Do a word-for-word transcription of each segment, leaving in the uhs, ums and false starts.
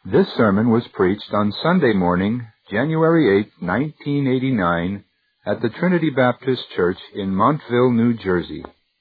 This sermon was preached on Sunday morning, January eighth, nineteen eighty-nine, at the Trinity Baptist Church in Montville, New Jersey.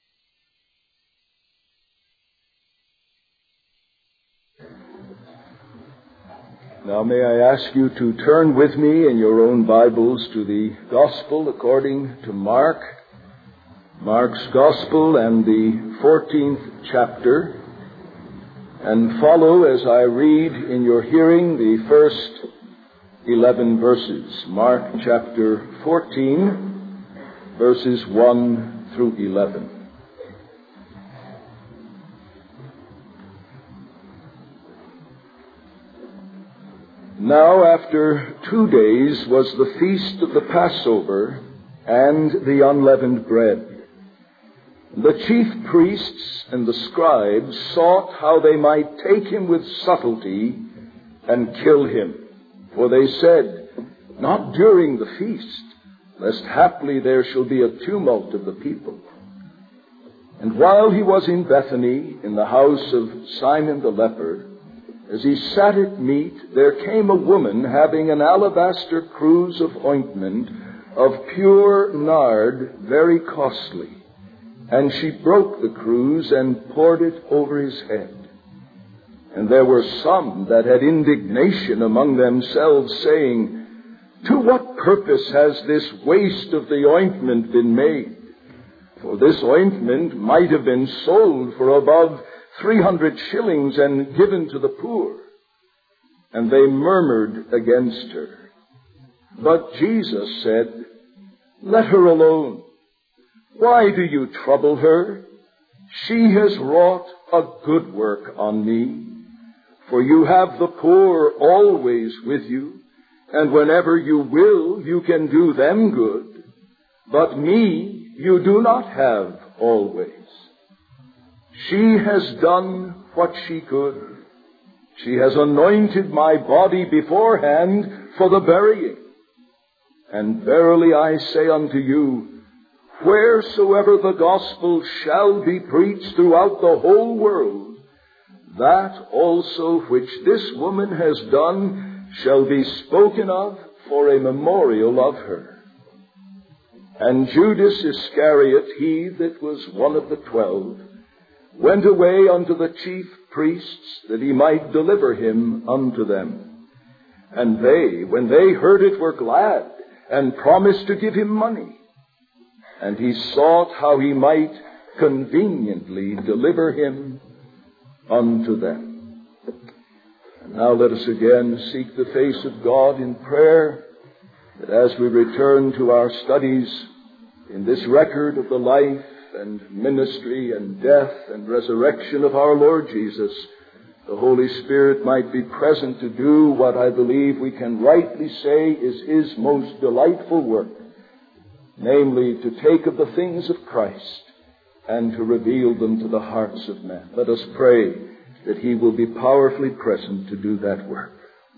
Now may I ask you to turn with me in your own Bibles to the Gospel according to Mark, Mark's Gospel and the fourteenth chapter, and follow as I read in your hearing the first eleven verses. Mark chapter fourteen, verses one through eleven. Now after two days was the feast of the Passover and the unleavened bread. The chief priests and the scribes sought how they might take him with subtlety and kill him. For they said, "Not during the feast, lest haply there shall be a tumult of the people." And while he was in Bethany, in the house of Simon the leper, as he sat at meat, there came a woman having an alabaster cruse of ointment of pure nard, very costly. And she broke the cruse and poured it over his head. And there were some that had indignation among themselves, saying, "To what purpose has this waste of the ointment been made? For this ointment might have been sold for above three hundred shillings and given to the poor." And they murmured against her. But Jesus said, "Let her alone. Why do you trouble her? She has wrought a good work on me. For you have the poor always with you, and whenever you will, you can do them good. But me you do not have always. She has done what she could. She has anointed my body beforehand for the burying. And verily I say unto you, wheresoever the gospel shall be preached throughout the whole world, that also which this woman has done shall be spoken of for a memorial of her." And Judas Iscariot, he that was one of the twelve, went away unto the chief priests, that he might deliver him unto them. And they, when they heard it, were glad, and promised to give him money. And he sought how he might conveniently deliver him unto them. And now let us again seek the face of God in prayer, that as we return to our studies in this record of the life and ministry and death and resurrection of our Lord Jesus, the Holy Spirit might be present to do what I believe we can rightly say is his most delightful work, namely to take of the things of Christ and to reveal them to the hearts of men. Let us pray that he will be powerfully present to do that work.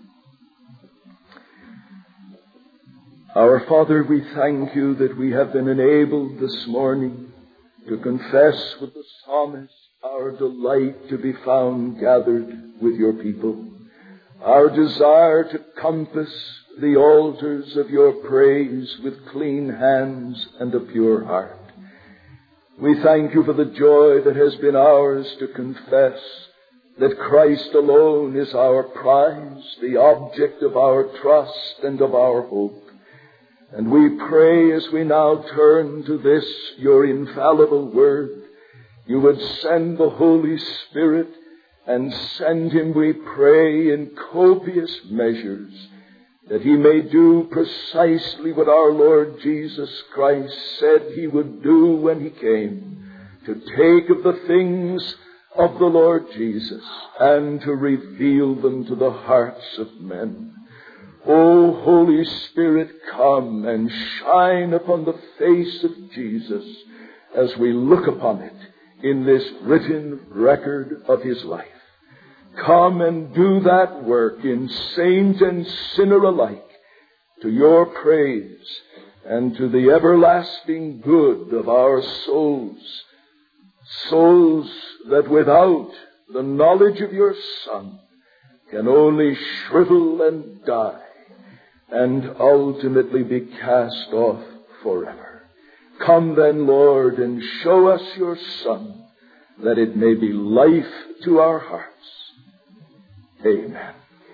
Our Father, we thank you that we have been enabled this morning to confess with the psalmist our delight to be found gathered with your people, our desire to compass the altars of your praise with clean hands and a pure heart. We thank you for the joy that has been ours to confess that Christ alone is our prize, the object of our trust and of our hope. And we pray as we now turn to this, your infallible word, you would send the Holy Spirit, and send him, we pray, in copious measures, that he may do precisely what our Lord Jesus Christ said he would do when he came, to take of the things of the Lord Jesus and to reveal them to the hearts of men. O Holy Spirit, come and shine upon the face of Jesus as we look upon it in this written record of his life. Come and do that work in saint and sinner alike, to your praise and to the everlasting good of our souls, souls that without the knowledge of your Son can only shrivel and die and ultimately be cast off forever. Come then, Lord, and show us your Son, that it may be life to our hearts. Amen.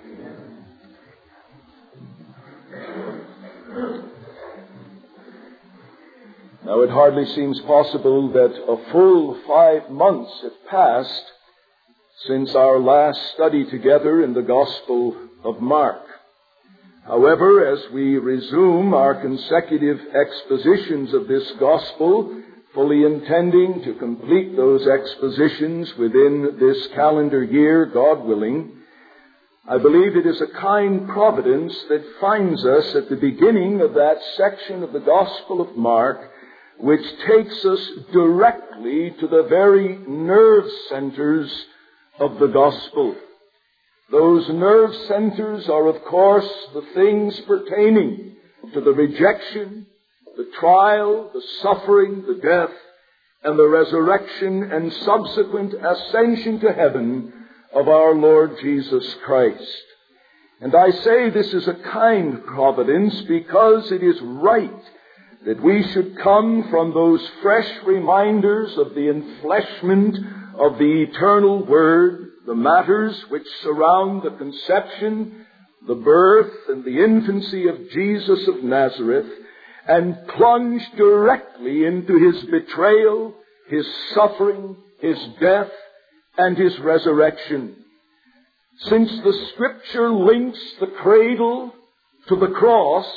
Now, it hardly seems possible that a full five months have passed since our last study together in the Gospel of Mark. However, as we resume our consecutive expositions of this Gospel, fully intending to complete those expositions within this calendar year, God willing, I believe it is a kind providence that finds us at the beginning of that section of the Gospel of Mark, which takes us directly to the very nerve centers of the Gospel. Those nerve centers are, of course, the things pertaining to the rejection, the trial, the suffering, the death, and the resurrection and subsequent ascension to heaven of our Lord Jesus Christ. And I say this is a kind providence because it is right that we should come from those fresh reminders of the enfleshment of the eternal Word, the matters which surround the conception, the birth, and the infancy of Jesus of Nazareth, and plunge directly into his betrayal, his suffering, his death, and his resurrection. Since the Scripture links the cradle to the cross,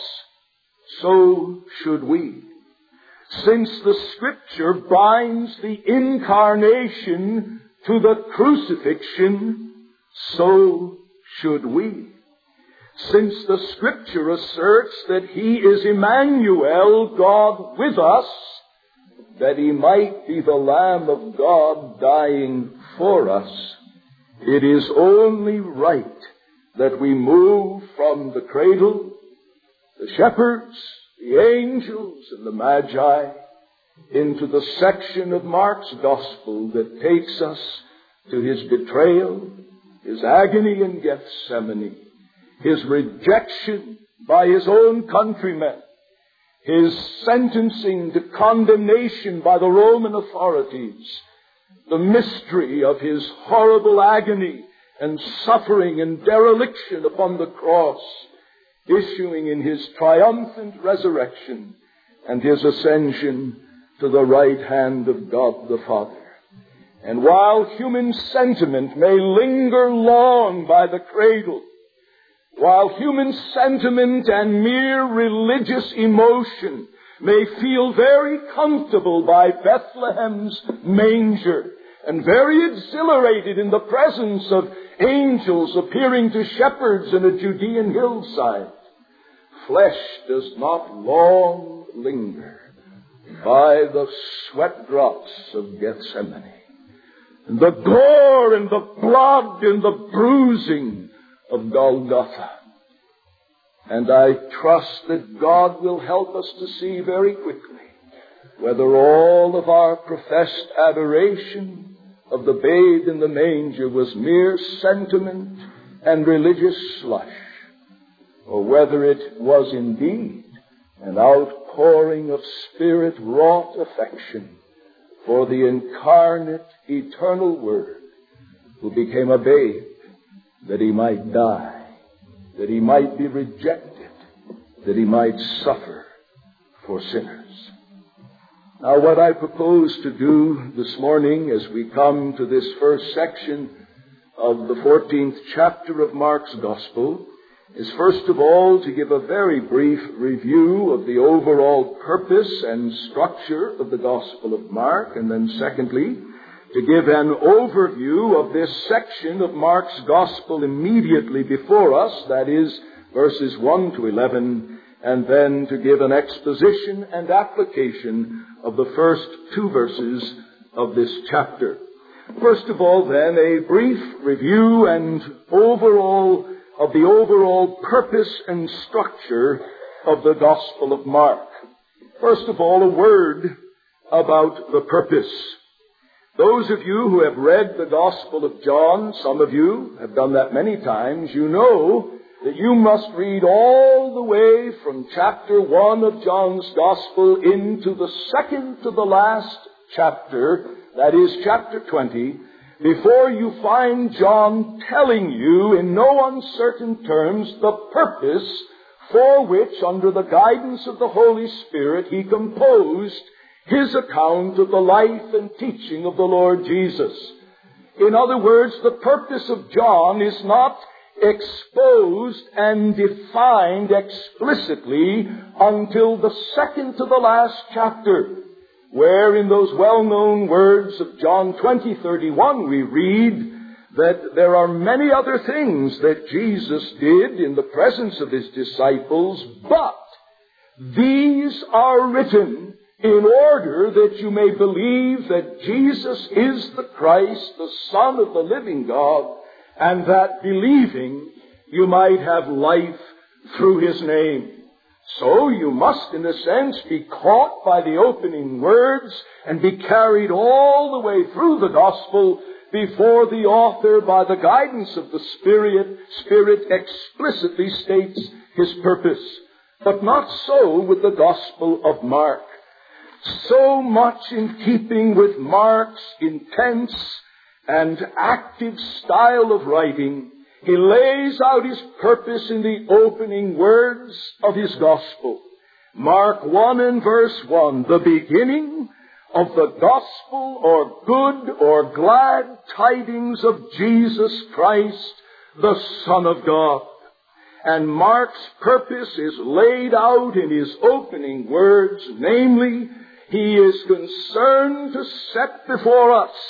so should we. Since the Scripture binds the incarnation to the crucifixion, so should we. Since the Scripture asserts that he is Emmanuel, God with us, that he might be the Lamb of God dying for us, it is only right that we move from the cradle, the shepherds, the angels, and the magi, into the section of Mark's Gospel that takes us to his betrayal, his agony in Gethsemane, his rejection by his own countrymen, his sentencing to condemnation by the Roman authorities, the mystery of his horrible agony and suffering and dereliction upon the cross, issuing in his triumphant resurrection and his ascension to the right hand of God the Father. And while human sentiment may linger long by the cradle, while human sentiment and mere religious emotion may feel very comfortable by Bethlehem's manger and very exhilarated in the presence of angels appearing to shepherds in a Judean hillside, flesh does not long linger by the sweat drops of Gethsemane, and the gore and the blood and the bruising of Golgotha. And I trust that God will help us to see very quickly whether all of our professed adoration of the babe in the manger was mere sentiment and religious slush, or whether it was indeed an outpouring of Spirit-wrought affection for the incarnate, eternal Word, who became a babe that he might die, that he might be rejected, that he might suffer for sinners. Now, what I propose to do this morning as we come to this first section of the fourteenth chapter of Mark's Gospel is first of all to give a very brief review of the overall purpose and structure of the Gospel of Mark, and then secondly, to give an overview of this section of Mark's Gospel immediately before us, that is, verses one to eleven, and then to give an exposition and application of the first two verses of this chapter. First of all, then, a brief review and overall of the overall purpose and structure of the Gospel of Mark. First of all, a word about the purpose. Those of you who have read the Gospel of John, some of you have done that many times, you know that you must read all the way from chapter one of John's Gospel into the second to the last chapter, that is chapter twenty, before you find John telling you in no uncertain terms the purpose for which, under the guidance of the Holy Spirit, he composed his account of the life and teaching of the Lord Jesus. In other words, the purpose of John is not exposed and defined explicitly until the second to the last chapter, where in those well-known words of John twenty thirty-one we read that there are many other things that Jesus did in the presence of his disciples, but these are written in order that you may believe that Jesus is the Christ, the Son of the living God, and that believing you might have life through his name. So you must, in a sense, be caught by the opening words and be carried all the way through the gospel before the author, by the guidance of the Spirit, Spirit explicitly states his purpose. But not so with the Gospel of Mark. So much in keeping with Mark's intense and active style of writing, he lays out his purpose in the opening words of his Gospel. Mark one and verse one, the beginning of the gospel or good or glad tidings of Jesus Christ, the Son of God. And Mark's purpose is laid out in his opening words, namely, he is concerned to set before us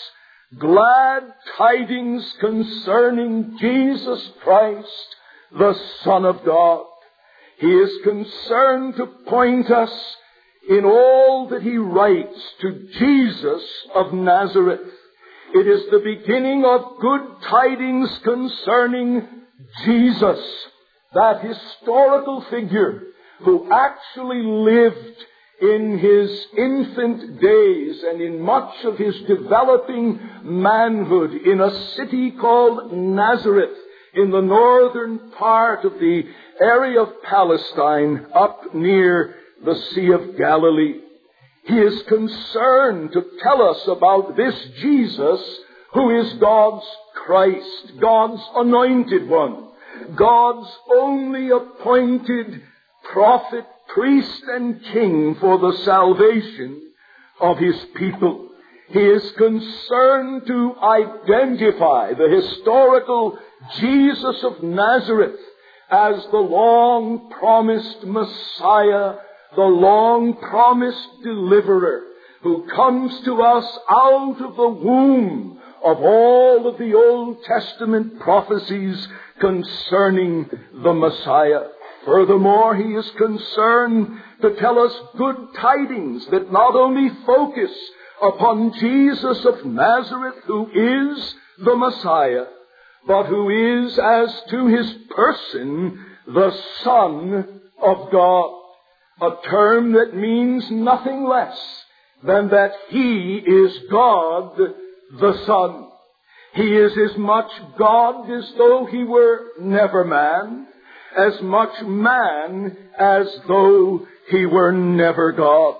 glad tidings concerning Jesus Christ, the Son of God. He is concerned to point us in all that he writes to Jesus of Nazareth. It is the beginning of good tidings concerning Jesus, that historical figure who actually lived in his infant days and in much of his developing manhood in a city called Nazareth in the northern part of the area of Palestine up near the Sea of Galilee. He is concerned to tell us about this Jesus who is God's Christ, God's anointed one, God's only appointed prophet, priest, and king for the salvation of his people. He is concerned to identify the historical Jesus of Nazareth as the long-promised Messiah, the long-promised deliverer who comes to us out of the womb of all of the Old Testament prophecies concerning the Messiah. Furthermore, he is concerned to tell us good tidings that not only focus upon Jesus of Nazareth, who is the Messiah, but who is, as to his person, the Son of God, a term that means nothing less than that he is God the Son. He is as much God as though he were never man, as much man as though he were never God.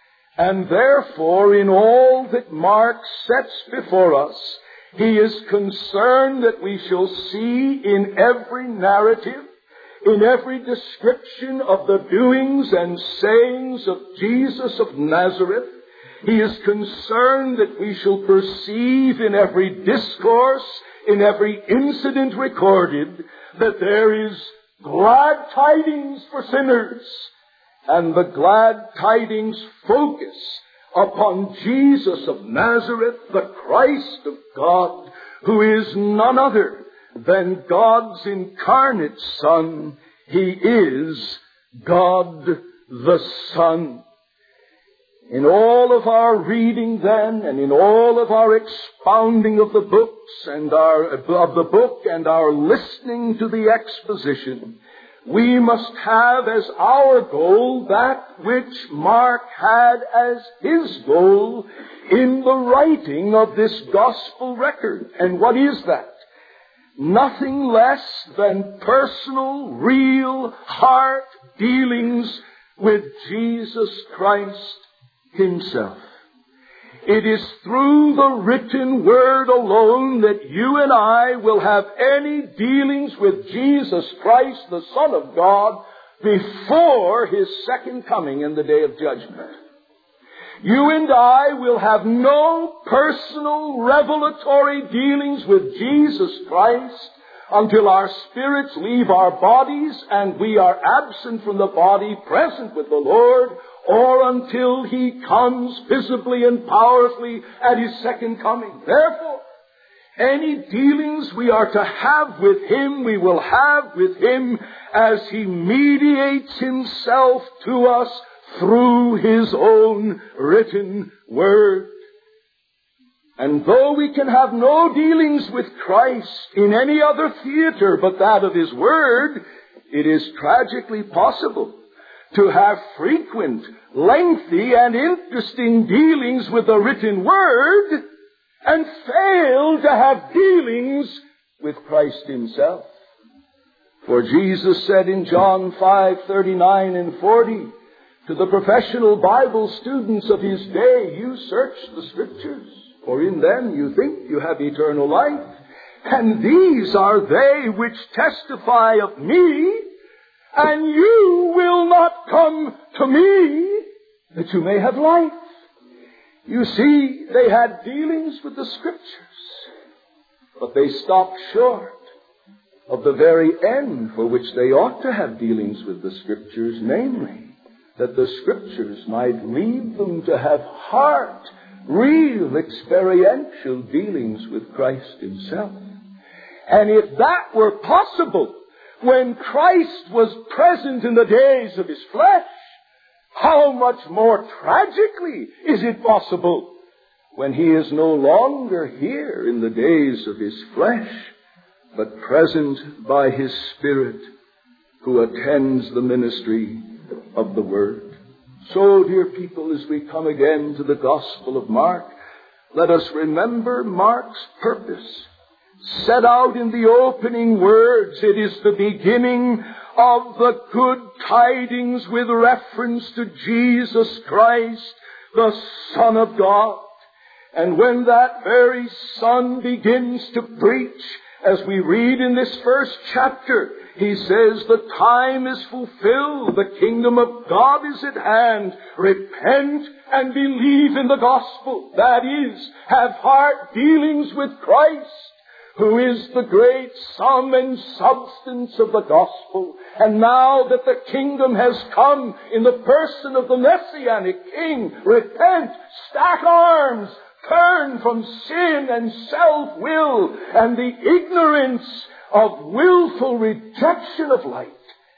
And therefore, in all that Mark sets before us, he is concerned that we shall see in every narrative, in every description of the doings and sayings of Jesus of Nazareth, he is concerned that we shall perceive in every discourse, in every incident recorded, that there is glad tidings for sinners, and the glad tidings focus upon Jesus of Nazareth, the Christ of God, who is none other than God's incarnate Son. He is God the Son. In all of our reading then, and in all of our expounding of the books and our, of the book and our listening to the exposition, we must have as our goal that which Mark had as his goal in the writing of this gospel record. And what is that? Nothing less than personal, real, heart dealings with Jesus Christ himself. It is through the written word alone that you and I will have any dealings with Jesus Christ, the Son of God, before his second coming in the day of judgment. You and I will have no personal revelatory dealings with Jesus Christ until our spirits leave our bodies and we are absent from the body, present with the Lord, or until he comes visibly and powerfully at his second coming. Therefore, any dealings we are to have with him, we will have with him as he mediates himself to us through his own written word. And though we can have no dealings with Christ in any other theater but that of his word, it is tragically possible to have frequent, lengthy, and interesting dealings with the written word and fail to have dealings with Christ himself. For Jesus said in John five, thirty-nine and forty, to the professional Bible students of his day, you search the Scriptures, for in them you think you have eternal life. And these are they which testify of me, and you will not come to me that you may have life. You see, they had dealings with the Scriptures, but they stopped short of the very end for which they ought to have dealings with the Scriptures, namely, that the Scriptures might lead them to have heart, real experiential dealings with Christ himself. And if that were possible when Christ was present in the days of his flesh, how much more tragically is it possible when he is no longer here in the days of his flesh, but present by his Spirit who attends the ministry of the Word. So, dear people, as we come again to the Gospel of Mark, let us remember Mark's purpose. Set out in the opening words, it is the beginning of the good tidings with reference to Jesus Christ, the Son of God. And when that very Son begins to preach, as we read in this first chapter, he says, the time is fulfilled, the kingdom of God is at hand. Repent and believe in the gospel. That is, have heart dealings with Christ, who is the great sum and substance of the gospel. And now that the kingdom has come in the person of the Messianic King, repent, stack arms, turn from sin and self-will and the ignorance of willful rejection of light,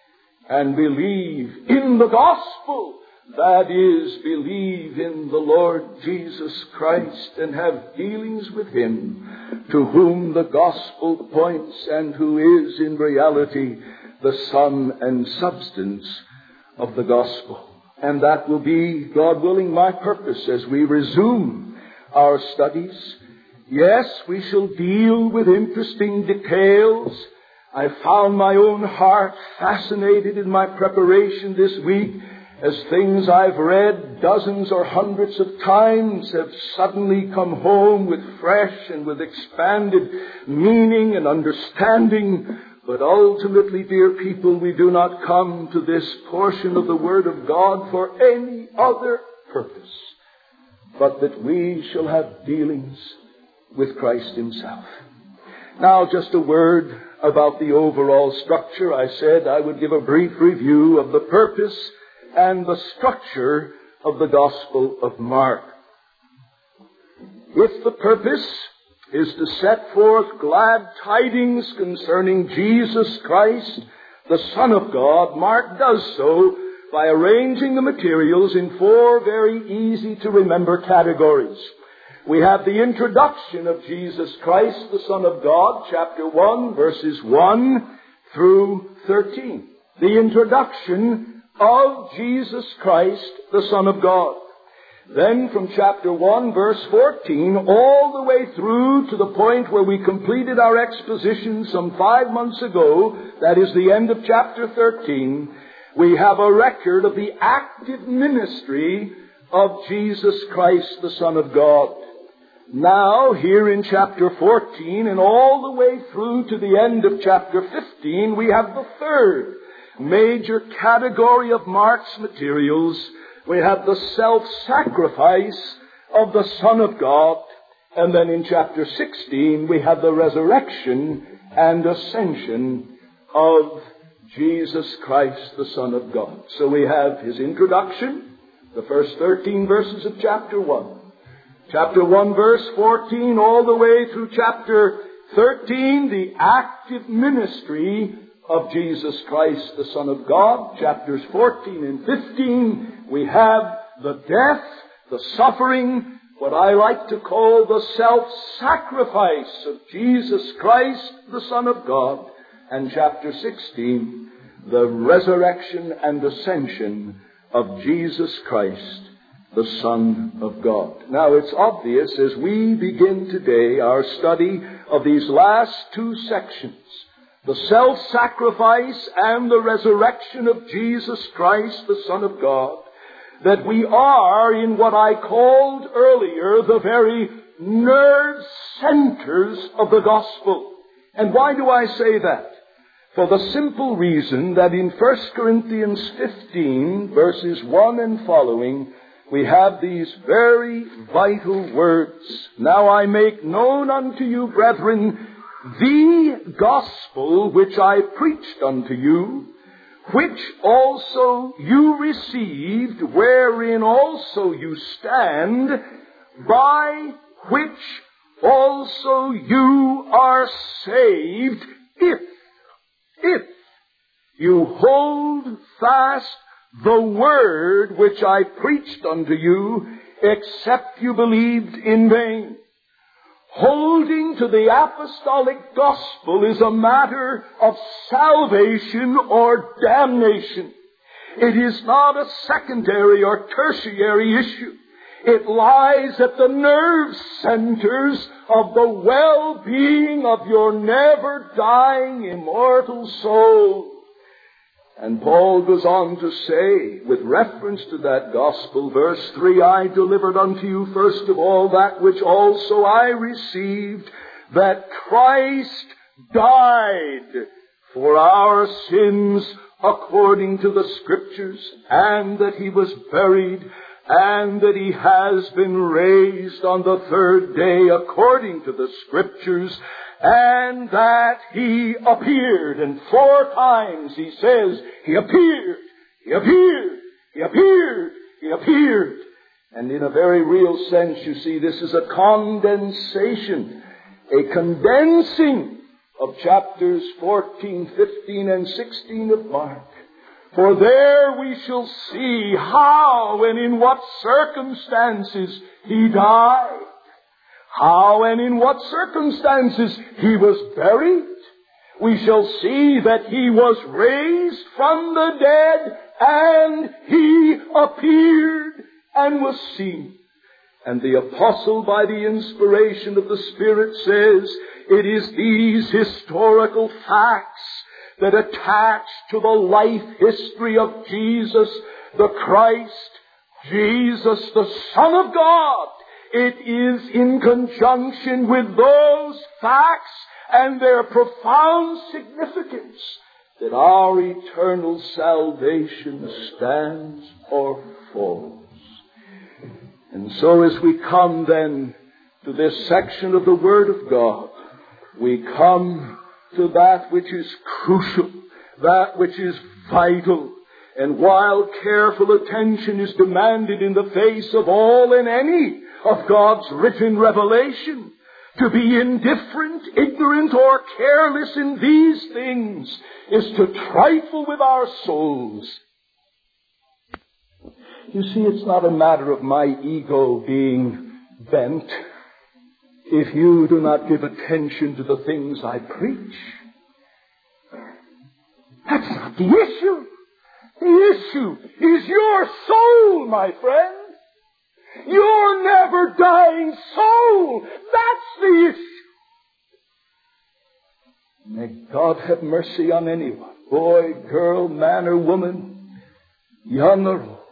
and believe in the gospel. That is, believe in the Lord Jesus Christ and have dealings with him, to whom the gospel points and who is in reality the sum and substance of the gospel. And that will be, God willing, my purpose as we resume our studies. Yes, we shall deal with interesting details. I found my own heart fascinated in my preparation this week as things I've read dozens or hundreds of times have suddenly come home with fresh and with expanded meaning and understanding. But ultimately, dear people, we do not come to this portion of the Word of God for any other purpose, but that we shall have dealings with Christ himself. Now, just a word about the overall structure. I said I would give a brief review of the purpose and the structure of the Gospel of Mark. If the purpose is to set forth glad tidings concerning Jesus Christ, the Son of God, Mark does so by arranging the materials in four very easy-to-remember categories. We have the introduction of Jesus Christ, the Son of God, chapter one, verses one through thirteen. the introduction of Jesus Christ, the Son of God. Then from chapter one, verse fourteen, all the way through to the point where we completed our exposition some five months ago, that is the end of chapter thirteen, we have a record of the active ministry of Jesus Christ, the Son of God. Now, here in chapter fourteen and all the way through to the end of chapter fifteen, we have the third major category of Mark's materials. We have the self-sacrifice of the Son of God. And then in chapter sixteen, we have the resurrection and ascension of Jesus Christ, the Son of God. So we have His introduction, the first thirteen verses of chapter one. Chapter one, verse fourteen, all the way through chapter thirteen, the active ministry of Jesus Christ, the Son of God. Chapters fourteen and fifteen, we have the death, the suffering, what I like to call the self-sacrifice of Jesus Christ, the Son of God. And chapter sixteen, the resurrection and ascension of Jesus Christ, the Son of God. Now, it's obvious as we begin today our study of these last two sections, the self-sacrifice and the resurrection of Jesus Christ, the Son of God, that we are in what I called earlier the very nerve centers of the gospel. And why do I say that? For the simple reason that in First Corinthians fifteen, verses one and following, we have these very vital words. Now I make known unto you, brethren, the gospel which I preached unto you, which also you received, wherein also you stand, by which also you are saved, if, if you hold fast the word which I preached unto you, except you believed in vain. Holding to the apostolic gospel is a matter of salvation or damnation. It is not a secondary or tertiary issue. It lies at the nerve centers of the well-being of your never-dying immortal soul. And Paul goes on to say, with reference to that gospel, verse three, I delivered unto you first of all that which also I received, that Christ died for our sins according to the Scriptures, and that He was buried, and that He has been raised on the third day according to the Scriptures, and that He appeared. And four times He says, He appeared, He appeared, He appeared, He appeared. And in a very real sense, you see, this is a condensation, a condensing of chapters fourteen, fifteen, and sixteen of Mark. For there we shall see how and in what circumstances He died. How and in what circumstances He was buried. We shall see that He was raised from the dead, and He appeared and was seen. And the apostle, by the inspiration of the Spirit, says it is these historical facts that attach to the life history of Jesus, the Christ, Jesus, the Son of God. It is in conjunction with those facts and their profound significance that our eternal salvation stands or falls. And so as we come then to this section of the Word of God, we come to that which is crucial, that which is vital. And while careful attention is demanded in the face of all and any of God's written revelation, to be indifferent, ignorant, or careless in these things is to trifle with our souls. You see, it's not a matter of my ego being bent if you do not give attention to the things I preach. That's not the issue. The issue is your soul, my friend. Your never-dying soul. That's the issue. May God have mercy on anyone, boy, girl, man, or woman, young or old,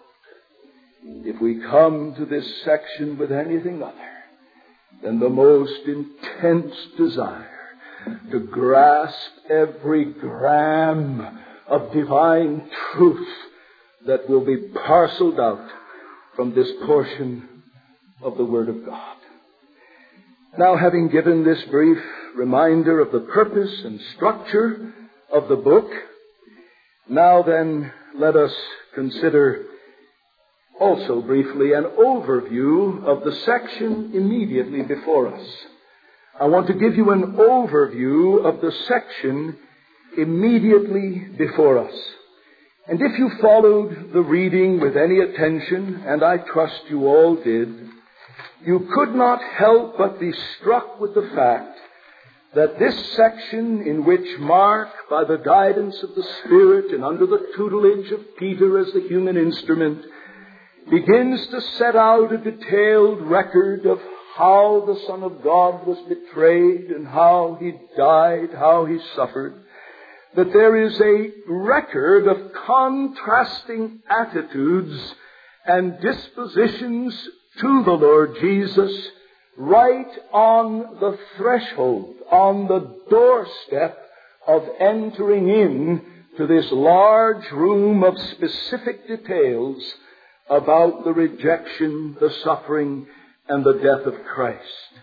if we come to this section with anything other than the most intense desire to grasp every gram of divine truth that will be parceled out from this portion of the Word of God. Now, having given this brief reminder of the purpose and structure of the book, now then let us consider also briefly an overview of the section immediately before us. I want to give you an overview of the section immediately before us. And if you followed the reading with any attention, and I trust you all did, you could not help but be struck with the fact that this section in which Mark, by the guidance of the Spirit and under the tutelage of Peter as the human instrument, begins to set out a detailed record of how the Son of God was betrayed and how He died, how He suffered, that there is a record of contrasting attitudes and dispositions to the Lord Jesus right on the threshold, on the doorstep of entering in to this large room of specific details about the rejection, the suffering, and the death of Christ.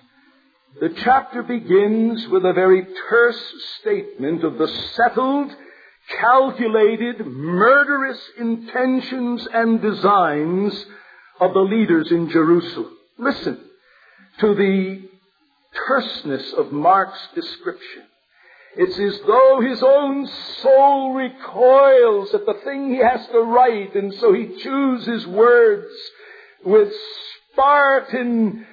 The chapter begins with a very terse statement of the settled, calculated, murderous intentions and designs of the leaders in Jerusalem. Listen to the terseness of Mark's description. It's as though his own soul recoils at the thing he has to write, and so he chooses words with Spartan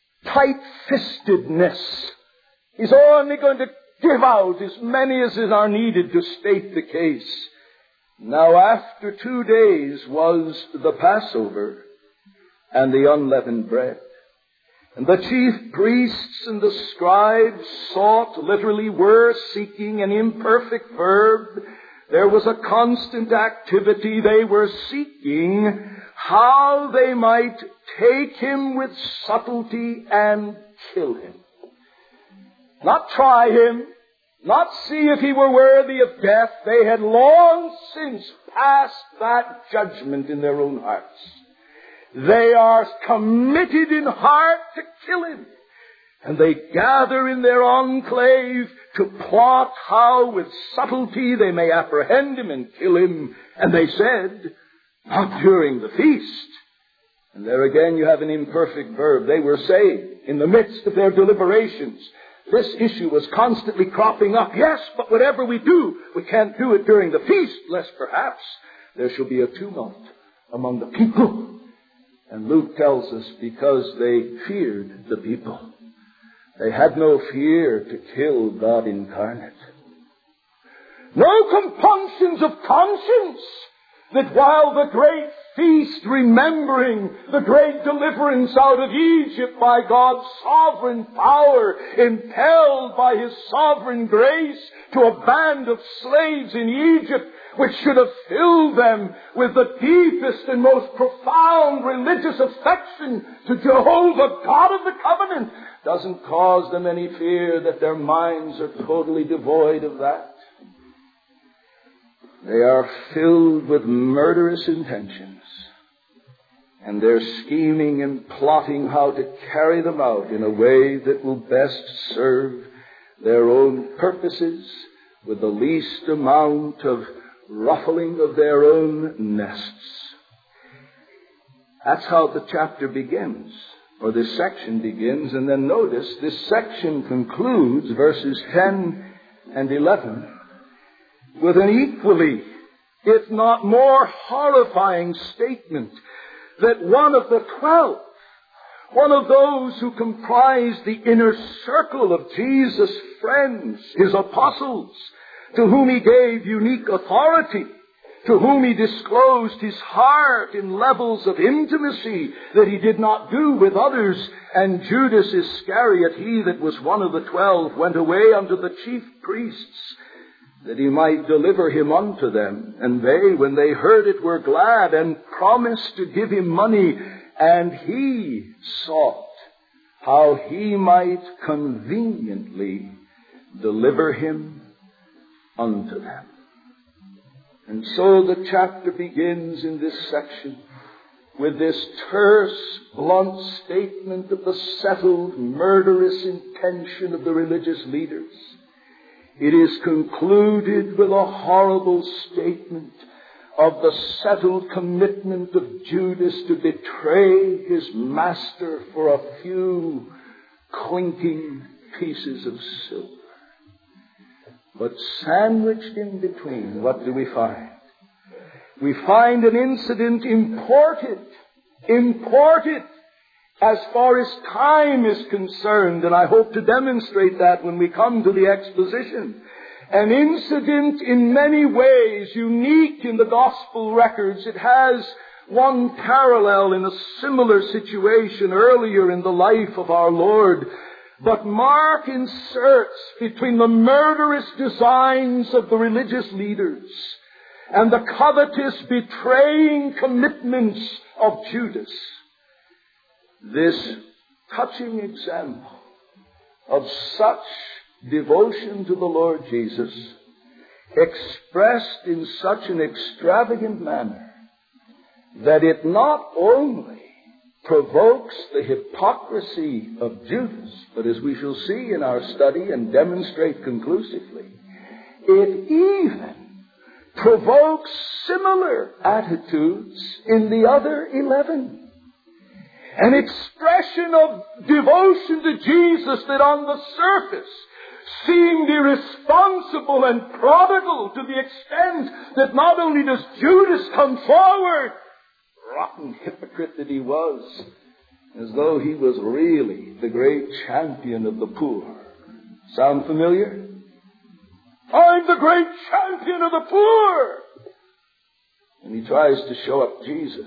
tight-fistedness. He's only going to give out as many as are needed to state the case. Now, after two days was the Passover and the unleavened bread. And the chief priests and the scribes sought, literally were seeking, an imperfect verb. There was a constant activity. They were seeking how they might take him with subtlety and kill him. Not try him, not see if he were worthy of death. They had long since passed that judgment in their own hearts. They are committed in heart to kill him. And they gather in their enclave to plot how with subtlety they may apprehend him and kill him. And they said, not during the feast. And there again you have an imperfect verb. They were saying, in the midst of their deliberations, this issue was constantly cropping up. Yes, but whatever we do, we can't do it during the feast, lest perhaps there shall be a tumult among the people. And Luke tells us because they feared the people. They had no fear to kill God incarnate. No compunctions of conscience that while the great feast, remembering the great deliverance out of Egypt by God's sovereign power, impelled by His sovereign grace to a band of slaves in Egypt, which should have filled them with the deepest and most profound religious affection to Jehovah, God of the covenant, doesn't cause them any fear that their minds are totally devoid of that. They are filled with murderous intentions, and they're scheming and plotting how to carry them out in a way that will best serve their own purposes with the least amount of ruffling of their own nests. That's how the chapter begins, or this section begins, and then notice this section concludes, verses ten and eleven, with an equally, if not more horrifying statement that one of the twelve, one of those who comprised the inner circle of Jesus' friends, His apostles, to whom he gave unique authority, to whom he disclosed his heart in levels of intimacy that he did not do with others. And Judas Iscariot, he that was one of the twelve, went away unto the chief priests, that he might deliver him unto them. And they, when they heard it, were glad, and promised to give him money. And he sought how he might conveniently deliver him unto them. And so the chapter begins in this section with this terse, blunt statement of the settled, murderous intention of the religious leaders. It is concluded with a horrible statement of the settled commitment of Judas to betray his master for a few clinking pieces of silver. But sandwiched in between, what do we find? We find an incident imported, imported as far as time is concerned, and I hope to demonstrate that when we come to the exposition. An incident in many ways unique in the gospel records. It has one parallel in a similar situation earlier in the life of our Lord. But Mark inserts between the murderous designs of the religious leaders and the covetous, betraying commitments of Judas this touching example of such devotion to the Lord Jesus, expressed in such an extravagant manner that it not only provokes the hypocrisy of Judas, but as we shall see in our study and demonstrate conclusively, it even provokes similar attitudes in the other eleven. An expression of devotion to Jesus that on the surface seemed irresponsible and prodigal to the extent that not only does Judas come forward, rotten hypocrite that he was, as though he was really the great champion of the poor. Sound familiar? I'm the great champion of the poor! And he tries to show up Jesus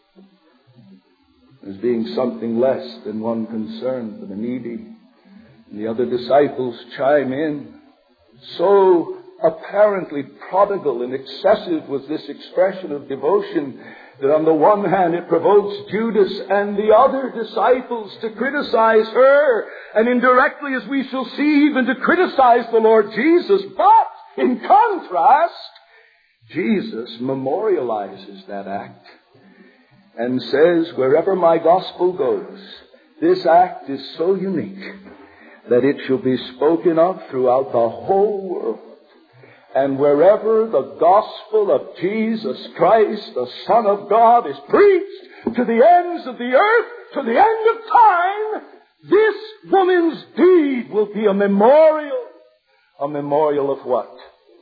as being something less than one concerned for the needy. And the other disciples chime in. So apparently prodigal and excessive was this expression of devotion that on the one hand it provokes Judas and the other disciples to criticize her, and indirectly, as we shall see, even to criticize the Lord Jesus. But in contrast, Jesus memorializes that act and says, wherever my gospel goes, this act is so unique that it shall be spoken of throughout the whole world. And wherever the gospel of Jesus Christ, the Son of God, is preached to the ends of the earth, to the end of time, this woman's deed will be a memorial. A memorial of what?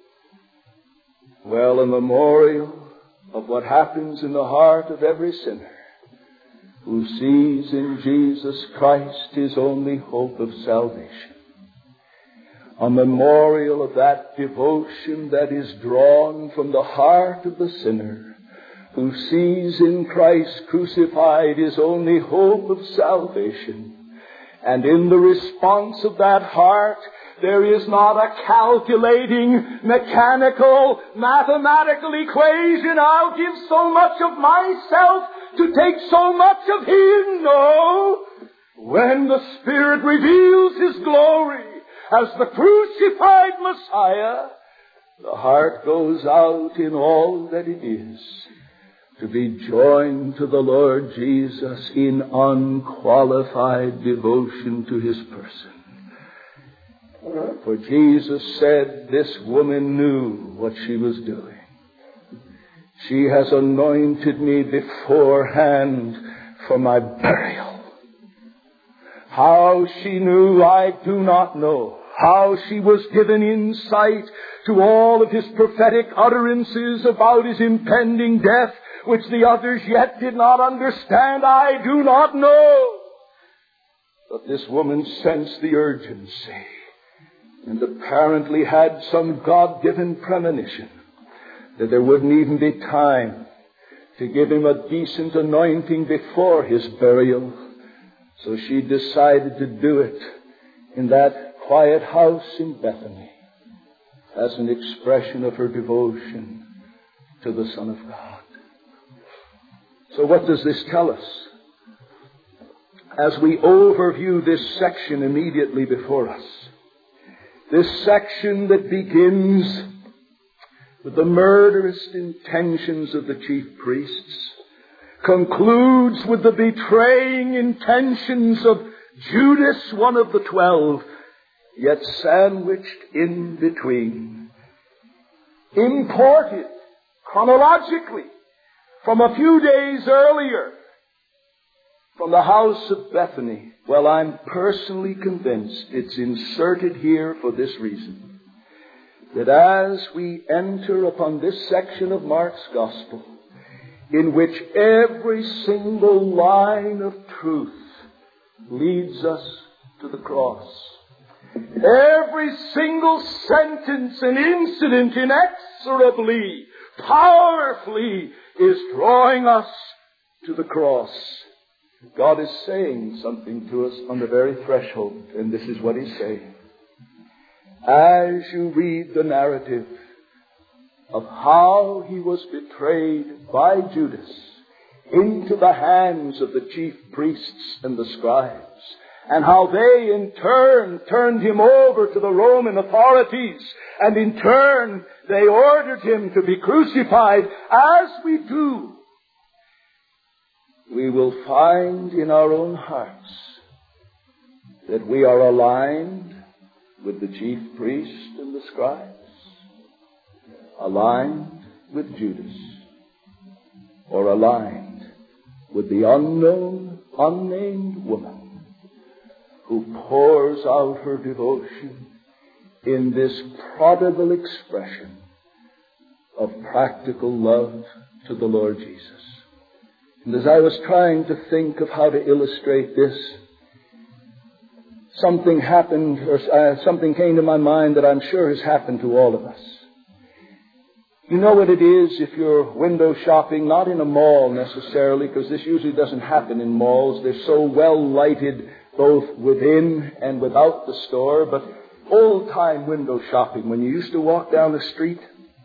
Well, a memorial of what happens in the heart of every sinner who sees in Jesus Christ his only hope of salvation. A memorial of that devotion that is drawn from the heart of the sinner who sees in Christ crucified his only hope of salvation. And in the response of that heart, there is not a calculating, mechanical, mathematical equation. I'll give so much of myself to take so much of Him. No. When the Spirit reveals His glory as the crucified Messiah, the heart goes out in all that it is to be joined to the Lord Jesus in unqualified devotion to His person. For Jesus said this woman knew what she was doing. She has anointed me beforehand for my burial. How she knew, I do not know. How she was given insight to all of His prophetic utterances about His impending death, which the others yet did not understand, I do not know. But this woman sensed the urgency. and apparently had some God-given premonition that there wouldn't even be time to give him a decent anointing before his burial. So she decided to do it in that quiet house in Bethany as an expression of her devotion to the Son of God. So what does this tell us? As we overview this section immediately before us, this section that begins with the murderous intentions of the chief priests, concludes with the betraying intentions of Judas, one of the twelve, yet sandwiched in between, imported chronologically from a few days earlier from the house of Bethany. Well, I'm personally convinced it's inserted here for this reason, that as we enter upon this section of Mark's Gospel, in which every single line of truth leads us to the cross, every single sentence and incident inexorably, powerfully is drawing us to the cross. God is saying something to us on the very threshold, and this is what He's saying. As you read the narrative of how He was betrayed by Judas into the hands of the chief priests and the scribes, and how they in turn turned Him over to the Roman authorities, and in turn they ordered Him to be crucified, as we do, we will find in our own hearts that we are aligned with the chief priest and the scribes, aligned with Judas, or aligned with the unknown, unnamed woman who pours out her devotion in this prodigal expression of practical love to the Lord Jesus. And as I was trying to think of how to illustrate this, something happened, or uh, something came to my mind that I'm sure has happened to all of us. You know what it is if you're window shopping, not in a mall necessarily, because this usually doesn't happen in malls. They're so well lighted both within and without the store. But old-time window shopping, when you used to walk down the street,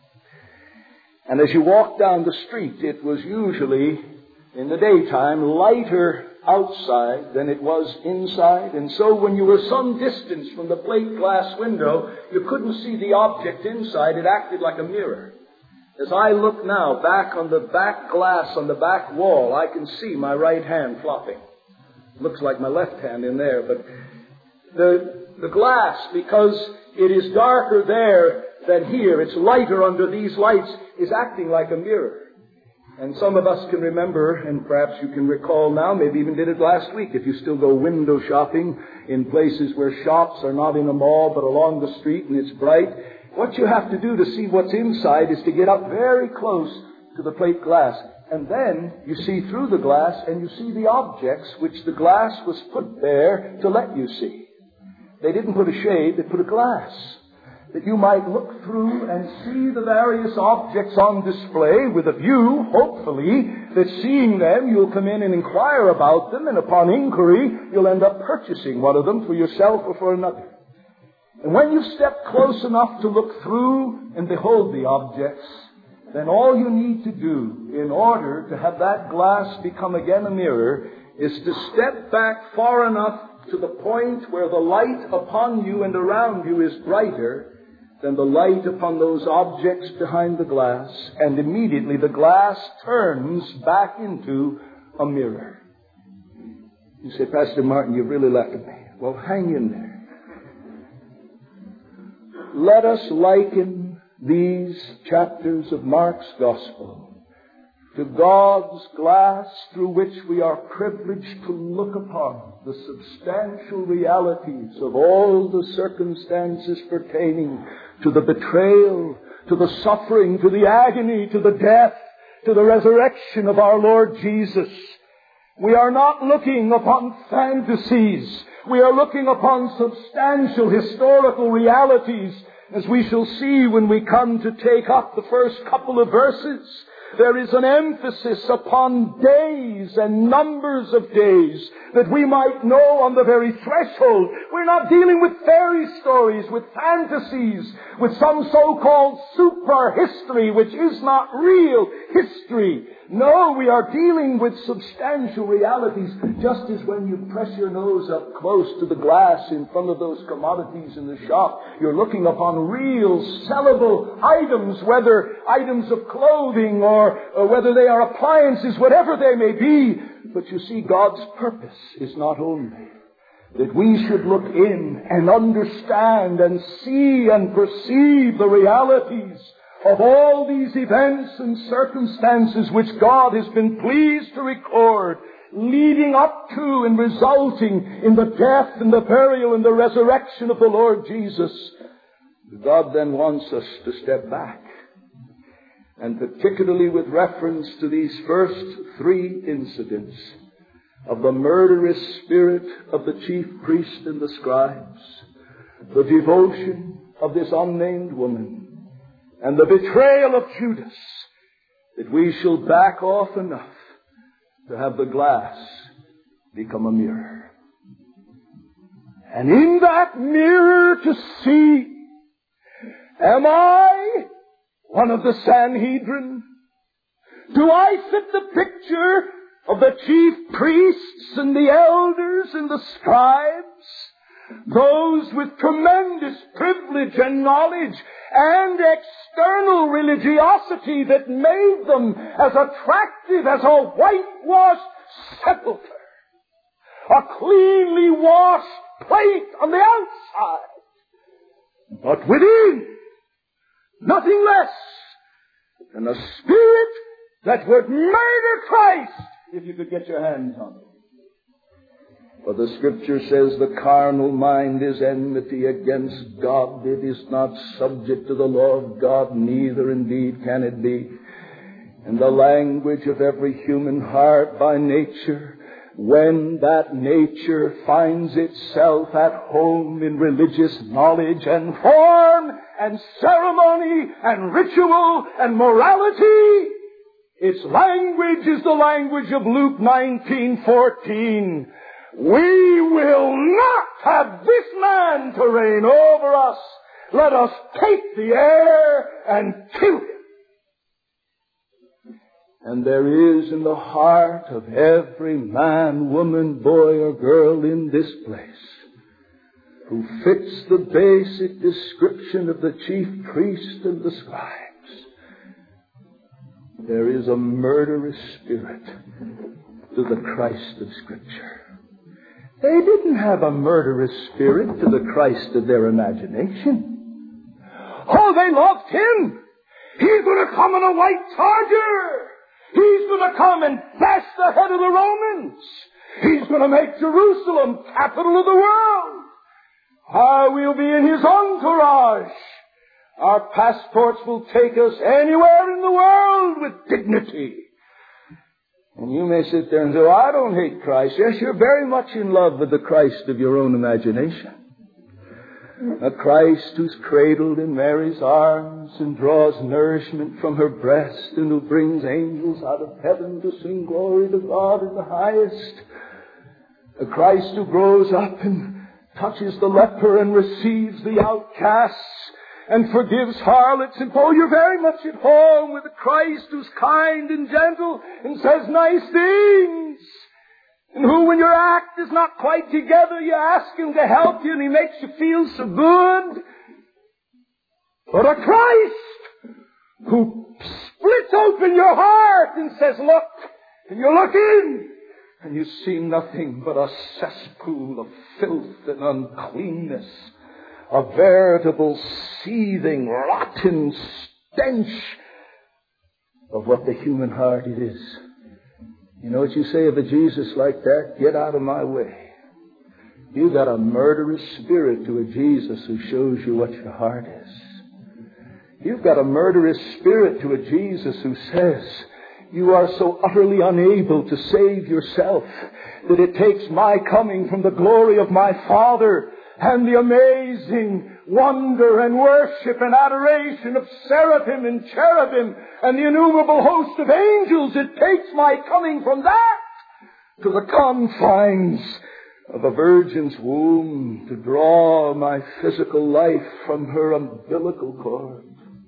and as you walked down the street, it was usually, in the daytime, lighter outside than it was inside. And so when you were some distance from the plate glass window, you couldn't see the object inside. It acted like a mirror. As I look now back on the back glass on the back wall, I can see my right hand flopping. Looks like my left hand in there. But the, the glass, because it is darker there than here, it's lighter under these lights, is acting like a mirror. And some of us can remember, and perhaps you can recall now, maybe even did it last week, if you still go window shopping in places where shops are not in a mall but along the street and it's bright. What you have to do to see what's inside is to get up very close to the plate glass. And then you see through the glass and you see the objects which the glass was put there to let you see. They didn't put a shade, they put a glass, that you might look through and see the various objects on display with a view, hopefully, that seeing them, you'll come in and inquire about them, and upon inquiry, you'll end up purchasing one of them for yourself or for another. And when you've stepped close enough to look through and behold the objects, then all you need to do in order to have that glass become again a mirror is to step back far enough to the point where the light upon you and around you is brighter than the light upon those objects behind the glass, and immediately the glass turns back into a mirror. You say, Pastor Martin, you've really left me. Well, hang in there. Let us liken these chapters of Mark's Gospel to God's glass through which we are privileged to look upon the substantial realities of all the circumstances pertaining to the betrayal, to the suffering, to the agony, to the death, to the resurrection of our Lord Jesus. We are not looking upon fantasies. We are looking upon substantial historical realities, as we shall see when we come to take up the first couple of verses. There is an emphasis upon days and numbers of days, that we might know on the very threshold. We're not dealing with fairy stories, with fantasies, with some so-called super history which is not real history. No, we are dealing with substantial realities, just as when you press your nose up close to the glass in front of those commodities in the shop, you're looking upon real sellable items, whether items of clothing or, or whether they are appliances, whatever they may be. But you see, God's purpose is not only that we should look in and understand and see and perceive the realities of all these events and circumstances which God has been pleased to record, leading up to and resulting in the death and the burial and the resurrection of the Lord Jesus. God then wants us to step back, and particularly with reference to these first three incidents of the murderous spirit of the chief priest and the scribes, the devotion of this unnamed woman, and the betrayal of Judas, that we shall back off enough to have the glass become a mirror. And in that mirror to see, am I one of the Sanhedrin? Do I fit the picture of the chief priests and the elders and the scribes? Those with tremendous privilege and knowledge and external religiosity that made them as attractive as a whitewashed sepulchre, a cleanly washed plate on the outside, but within nothing less than a spirit that would murder Christ if you could get your hands on it. For the Scripture says the carnal mind is enmity against God. It is not subject to the law of God, neither indeed can it be. And the language of every human heart by nature, when that nature finds itself at home in religious knowledge and form and ceremony and ritual and morality, its language is the language of Luke nineteen fourteen. We will not have this man to reign over us. Let us take the air and kill him. And there is in the heart of every man, woman, boy, or girl in this place who fits the basic description of the chief priest and the scribes, there is a murderous spirit to the Christ of Scripture. They didn't have a murderous spirit to the Christ of their imagination. Oh, they loved Him. He's going to come on a white charger. He's going to come and bash the head of the Romans. He's going to make Jerusalem capital of the world. Ah, we'll be in His entourage. Our passports will take us anywhere in the world with dignity. And you may sit there and say, oh, I don't hate Christ. Yes, you're very much in love with the Christ of your own imagination. A Christ who's cradled in Mary's arms and draws nourishment from her breast, and who brings angels out of heaven to sing glory to God in the highest. A Christ who grows up and touches the leper and receives the outcasts and forgives harlots. And oh, you're very much at home with a Christ who's kind and gentle and says nice things. And who, when your act is not quite together, you ask Him to help you and He makes you feel so good. But a Christ who splits open your heart and says, look, and you look in, and you see nothing but a cesspool of filth and uncleanness, a veritable seething, rotten stench of what the human heart is. You know what you say of a Jesus like that? Get out of my way. You've got a murderous spirit to a Jesus who shows you what your heart is. You've got a murderous spirit to a Jesus who says, You are so utterly unable to save yourself that it takes my coming from the glory of my Father and the amazing wonder and worship and adoration of seraphim and cherubim and the innumerable host of angels. It takes my coming from that to the confines of a virgin's womb to draw my physical life from her umbilical cord.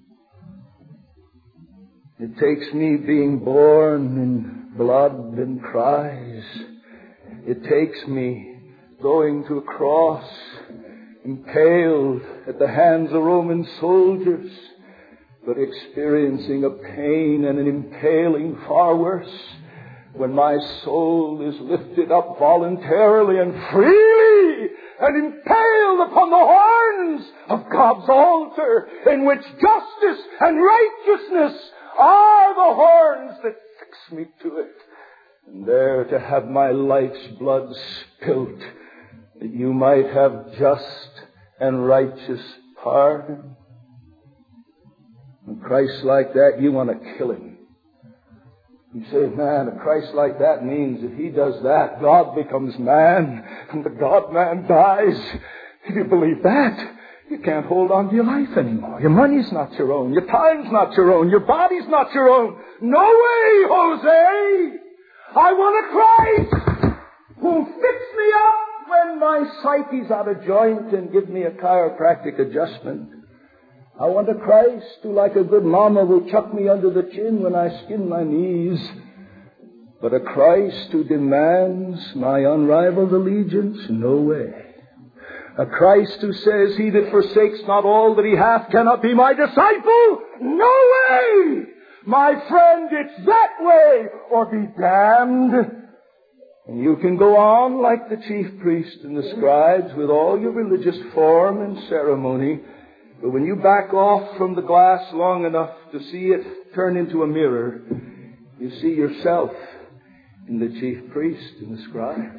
It takes me being born in blood and cries. It takes me going to a cross, impaled at the hands of Roman soldiers, but experiencing a pain and an impaling far worse, when my soul is lifted up voluntarily and freely and impaled upon the horns of God's altar, in which justice and righteousness are the horns that fix me to it, and there to have my life's blood spilt, that you might have just and righteous pardon. And Christ like that, you want to kill him. You say, man, a Christ like that means if he does that, God becomes man, and the God-man dies. If you believe that, you can't hold on to your life anymore. Your money's not your own. Your time's not your own. Your body's not your own. No way, Jose! I want a Christ who'll fix me up when my psyche's out of joint and give me a chiropractic adjustment. I want a Christ who, like a good mama, will chuck me under the chin when I skin my knees. But a Christ who demands my unrivaled allegiance? No way. A Christ who says, he that forsakes not all that he hath cannot be my disciple? No way! My friend, it's that way, or be damned. And you can go on like the chief priest and the scribes with all your religious form and ceremony, but when you back off from the glass long enough to see it turn into a mirror, you see yourself in the chief priest and the scribes.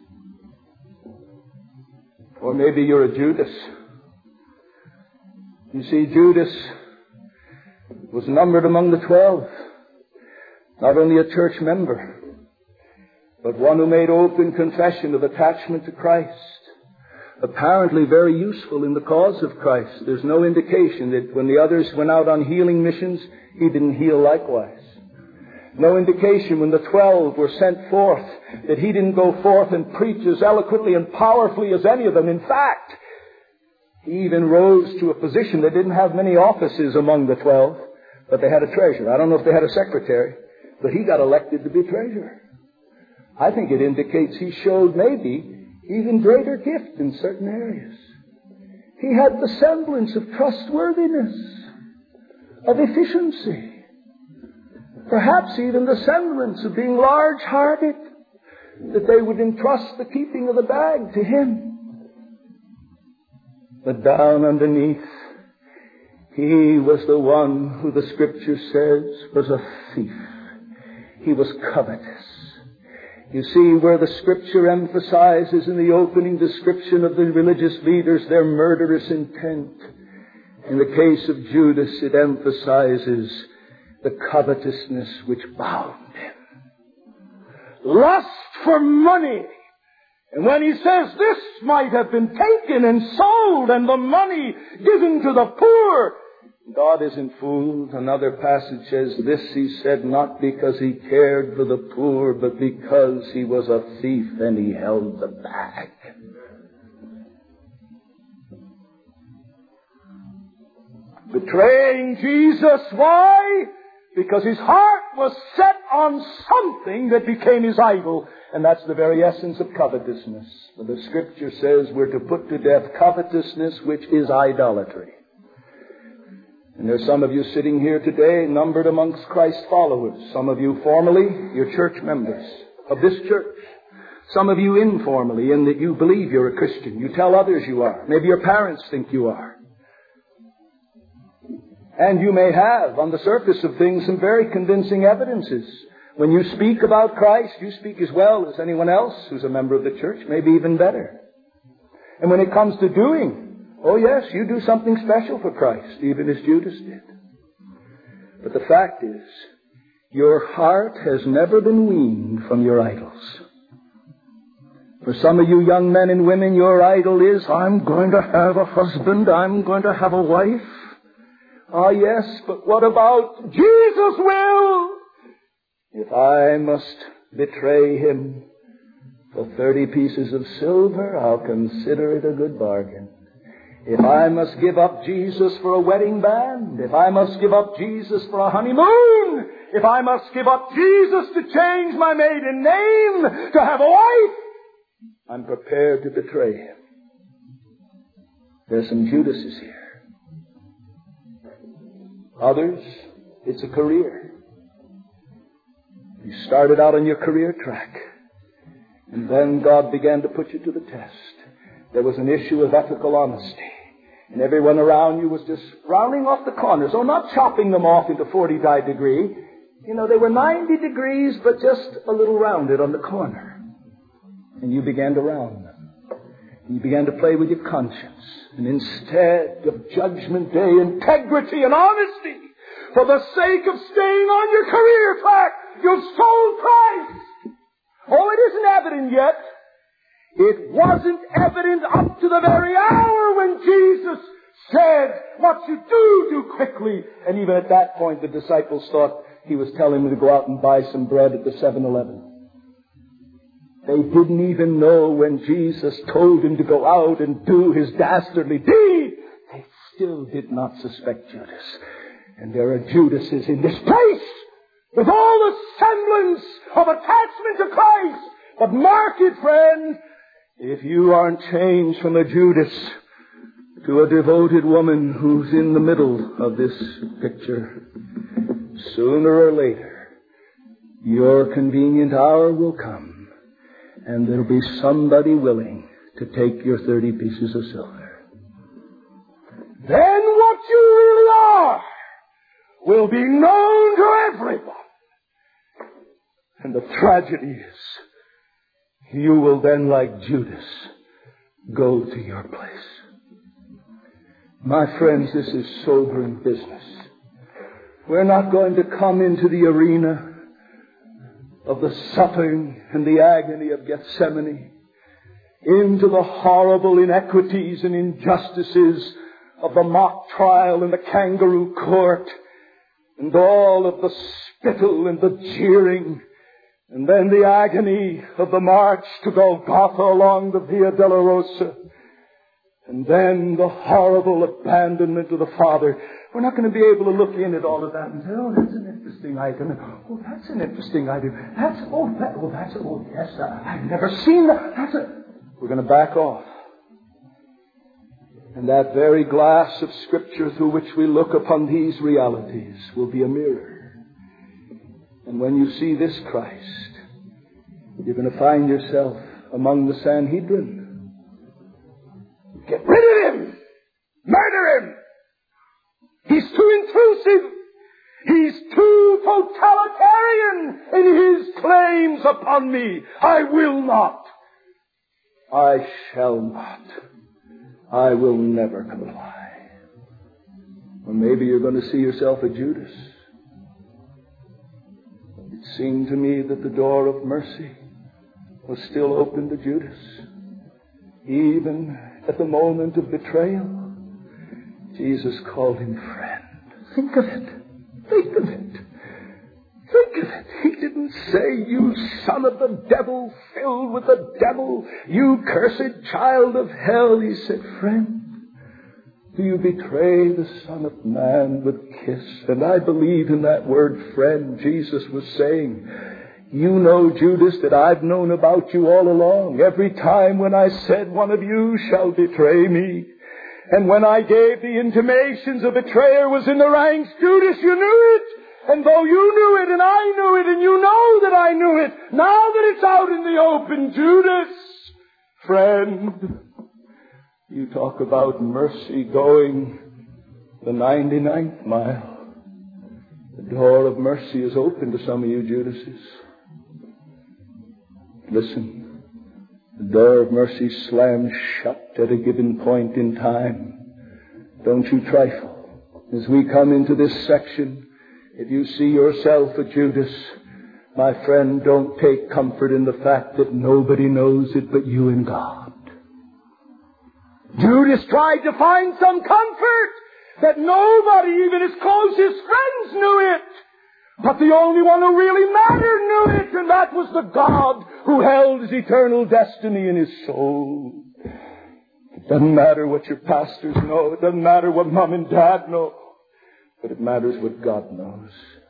Or maybe you're a Judas. You see, Judas was numbered among the twelve. Not only a church member, but one who made open confession of attachment to Christ. Apparently very useful in the cause of Christ. There's no indication that when the others went out on healing missions, he didn't heal likewise. No indication when the twelve were sent forth that he didn't go forth and preach as eloquently and powerfully as any of them. In fact, he even rose to a position that didn't have many offices among the twelve, but they had a treasurer. I don't know if they had a secretary, but he got elected to be treasurer. I think it indicates he showed maybe even greater gift in certain areas. He had the semblance of trustworthiness, of efficiency. Perhaps even the semblance of being large-hearted, that they would entrust the keeping of the bag to him. But down underneath, he was the one who the Scripture says was a thief. He was covetous. You see, where the Scripture emphasizes in the opening description of the religious leaders their murderous intent, in the case of Judas it emphasizes the covetousness which bound him. Lust for money. And when he says this might have been taken and sold and the money given to the poor, God isn't fooled. Another passage says this he said not because he cared for the poor, but because he was a thief and he held the bag. Betraying Jesus. Why? Because his heart was set on something that became his idol. And that's the very essence of covetousness. For the Scripture says we're to put to death covetousness, which is idolatry. And there's some of you sitting here today numbered amongst Christ's followers. Some of you formally, you're church members of this church. Some of you informally, in that you believe you're a Christian. You tell others you are. Maybe your parents think you are. And you may have, on the surface of things, some very convincing evidences. When you speak about Christ, you speak as well as anyone else who's a member of the church, maybe even better. And when it comes to doing, oh yes, you do something special for Christ, even as Judas did. But the fact is, your heart has never been weaned from your idols. For some of you young men and women, your idol is, I'm going to have a husband, I'm going to have a wife. Ah, yes, but what about Jesus will? If I must betray him for thirty pieces of silver, I'll consider it a good bargain. If I must give up Jesus for a wedding band, if I must give up Jesus for a honeymoon, if I must give up Jesus to change my maiden name, to have a wife, I'm prepared to betray him. There's some Judases here. Others, it's a career. You started out on your career track, and then God began to put you to the test. There was an issue of ethical honesty, and everyone around you was just rounding off the corners. Oh, not chopping them off into forty-five degree. You know, they were ninety degrees, but just a little rounded on the corner. And you began to round them. And you began to play with your conscience. And instead of judgment day, integrity and honesty, for the sake of staying on your career track, you've sold Christ. Oh, it isn't evident yet. It wasn't evident up to the very hour when Jesus said, what you do, do quickly. And even at that point, the disciples thought he was telling them to go out and buy some bread at the seven eleven. They didn't even know when Jesus told him to go out and do his dastardly deed. They still did not suspect Judas. And there are Judases in this place with all the semblance of attachment to Christ. But mark it, friend, if you aren't changed from a Judas to a devoted woman who's in the middle of this picture, sooner or later, your convenient hour will come. And there'll be somebody willing to take your thirty pieces of silver. Then what you really are will be known to everyone. And the tragedy is, you will then, like Judas, go to your place. My friends, this is sobering business. We're not going to come into the arena of the suffering and the agony of Gethsemane, into the horrible inequities and injustices of the mock trial in the kangaroo court, and all of the spittle and the jeering, and then the agony of the march to Golgotha along the Via Dolorosa, and then the horrible abandonment of the Father. We're not going to be able to look in at all of that and say, oh, that's an interesting item. Oh, that's an interesting item. That's, oh, that, oh, that's, oh, yes, I've never seen that. That's a... We're going to back off. And that very glass of Scripture through which we look upon these realities will be a mirror. And when you see this Christ, you're going to find yourself among the Sanhedrin. Get rid of him! Murder him! He's too intrusive. He's too totalitarian in his claims upon me. I will not. I shall not. I will never comply. Or maybe you're going to see yourself a Judas. It seemed to me that the door of mercy was still open to Judas. Even at the moment of betrayal, Jesus called him friend. Think of it. Think of it. Think of it. He didn't say, you son of the devil, filled with the devil, you cursed child of hell. He said, friend, do you betray the Son of Man with a kiss? And I believe in that word friend. Jesus was saying, you know, Judas, that I've known about you all along. Every time when I said one of you shall betray me, and when I gave the intimations a betrayer was in the ranks, Judas, you knew it. And though you knew it and I knew it and you know that I knew it, now that it's out in the open, Judas, friend, you talk about mercy going the ninety-ninth mile. The door of mercy is open to some of you Judases. Listen. The door of mercy slams shut at a given point in time. Don't you trifle. As we come into this section, If you see yourself a Judas, my friend, don't take comfort in the fact that nobody knows it but you and God. Judas tried to find some comfort that nobody, even his closest friends, knew it. But the only one who really mattered knew it, and that was the God who held his eternal destiny in his soul. It doesn't matter what your pastors know. It doesn't matter what mom and dad know. But it matters what God knows.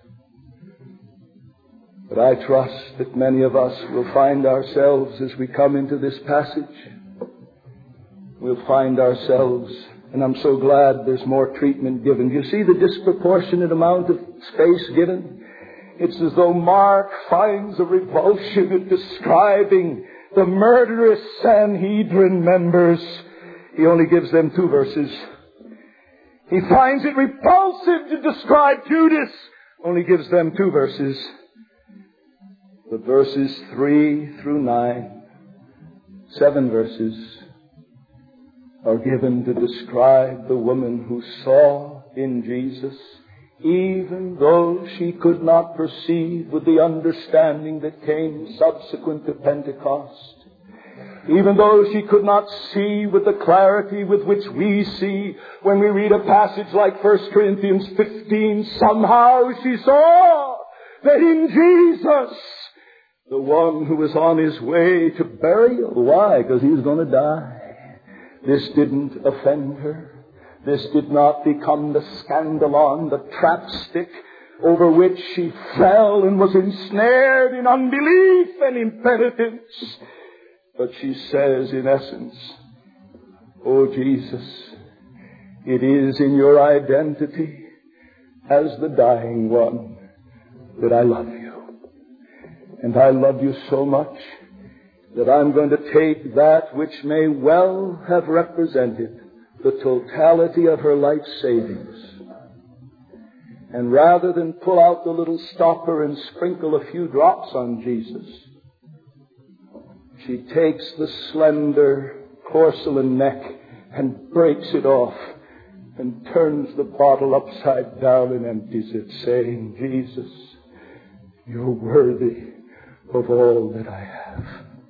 But I trust that many of us will find ourselves as we come into this passage. We'll find ourselves, and I'm so glad there's more treatment given. Do you see the disproportionate amount of space given? It's as though Mark finds a revulsion at describing the murderous Sanhedrin members. He only gives them two verses. He finds it repulsive to describe Judas. Only gives them two verses. The verses three through nine, seven verses, are given to describe the woman who saw in Jesus, even though she could not perceive with the understanding that came subsequent to Pentecost. Even though she could not see with the clarity with which we see when we read a passage like First Corinthians fifteen, somehow she saw that in Jesus, the one who was on his way to burial. Why? Because he was going to die. This didn't offend her. This did not become the scandalon, the trapstick over which she fell and was ensnared in unbelief and impenitence. But she says, in essence, "Oh, Jesus, it is in your identity as the dying one that I love you. And I love you so much that I'm going to take that which may well have represented the totality of her life savings. And rather than pull out the little stopper and sprinkle a few drops on Jesus, she takes the slender porcelain neck and breaks it off and turns the bottle upside down and empties it, saying, Jesus, you're worthy of all that I have."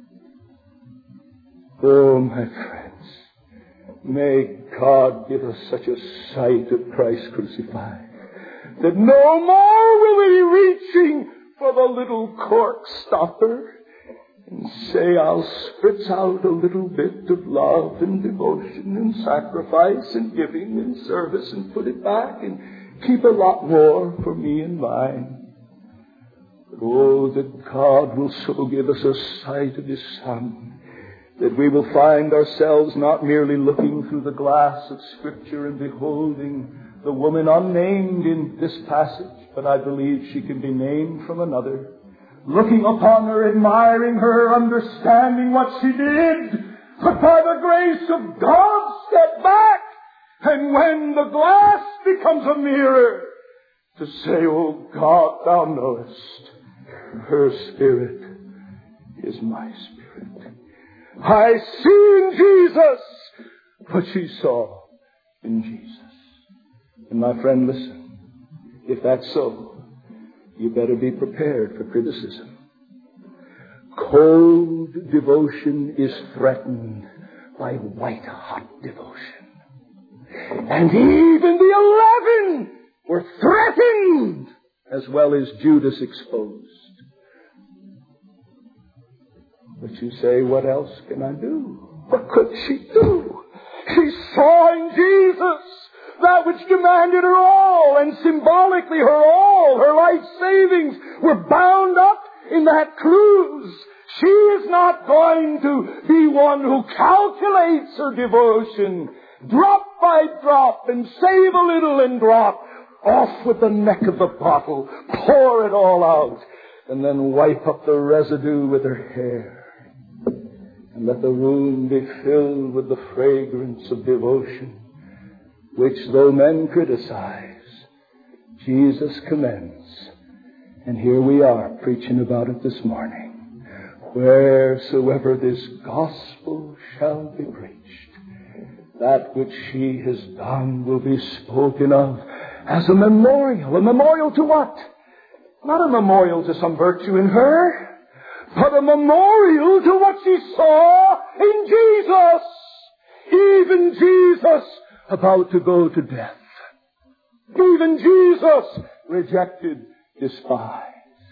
Oh, my friends, may God give us such a sight of Christ crucified that no more will we be reaching for the little cork stopper and say, I'll spritz out a little bit of love and devotion and sacrifice and giving and service and put it back and keep a lot more for me and mine. But oh, that God will so give us a sight of His Son that we will find ourselves not merely looking through the glass of Scripture and beholding the woman unnamed in this passage, but I believe she can be named from another. Looking upon her, admiring her, understanding what she did, but by the grace of God step back, and when the glass becomes a mirror, to say, oh God, thou knowest, her spirit is my spirit. I see in Jesus what she saw in Jesus. And my friend, listen, if that's so, you better be prepared for criticism. Cold devotion is threatened by white-hot devotion. And even the eleven were threatened as well as Judas exposed. But you say, what else can I do? What could she do? She saw in Jesus that which demanded her all, and symbolically her all, her life savings were bound up in that cruise. She is not going to be one who calculates her devotion drop by drop and save a little and drop off with the neck of the bottle, pour it all out, and then wipe up the residue with her hair. And let the room be filled with the fragrance of devotion, which though men criticize, Jesus commends. And here we are preaching about it this morning. Wheresoever this gospel shall be preached, that which she has done will be spoken of as a memorial. A memorial to what? Not a memorial to some virtue in her, but a memorial to what she saw in Jesus. Even Jesus about to go to death. Even Jesus rejected, despised.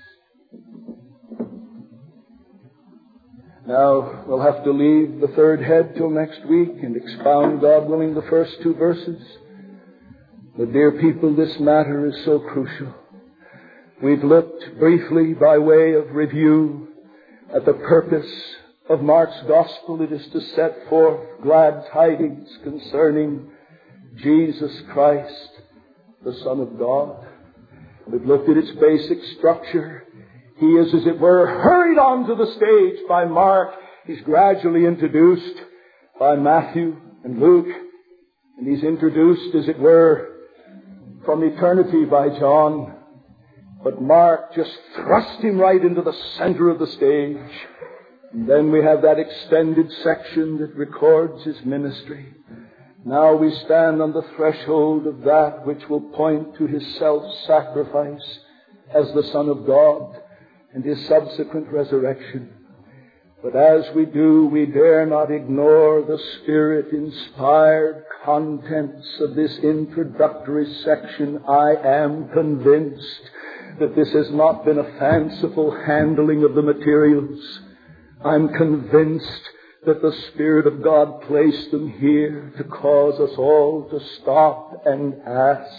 Now, we'll have to leave the third head till next week and expound, God willing, the first two verses. But, dear people, this matter is so crucial. We've looked briefly by way of review at the purpose of Mark's gospel. It is to set forth glad tidings concerning Jesus Christ, the Son of God. We've looked at its basic structure. He is, as it were, hurried onto the stage by Mark. He's gradually introduced by Matthew and Luke. And he's introduced, as it were, from eternity by John. But Mark just thrust him right into the center of the stage. And then we have that extended section that records his ministry. Now we stand on the threshold of that which will point to his self-sacrifice as the Son of God and his subsequent resurrection. But as we do, we dare not ignore the Spirit-inspired contents of this introductory section. I am convinced that this has not been a fanciful handling of the materials. I'm convinced that the Spirit of God placed them here to cause us all to stop and ask,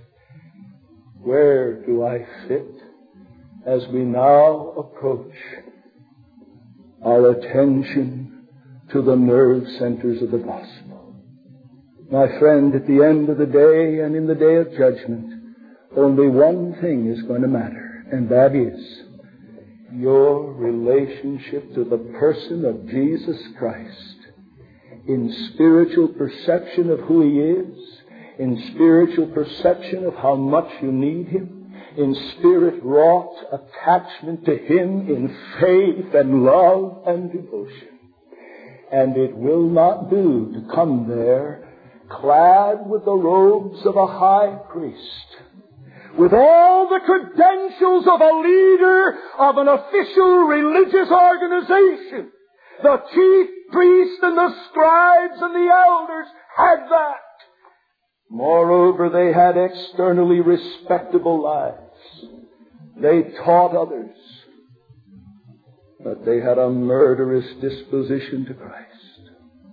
where do I fit as we now approach our attention to the nerve centers of the gospel? My friend, at the end of the day and in the day of judgment, only one thing is going to matter, and that is your relationship to the person of Jesus Christ in spiritual perception of who He is, in spiritual perception of how much you need Him, in spirit-wrought attachment to Him in faith and love and devotion. And it will not do to come there clad with the robes of a high priest, with all the credentials of a leader of an official religious organization. The chief priests and the scribes and the elders had that. Moreover, they had externally respectable lives. They taught others. But they had a murderous disposition to Christ.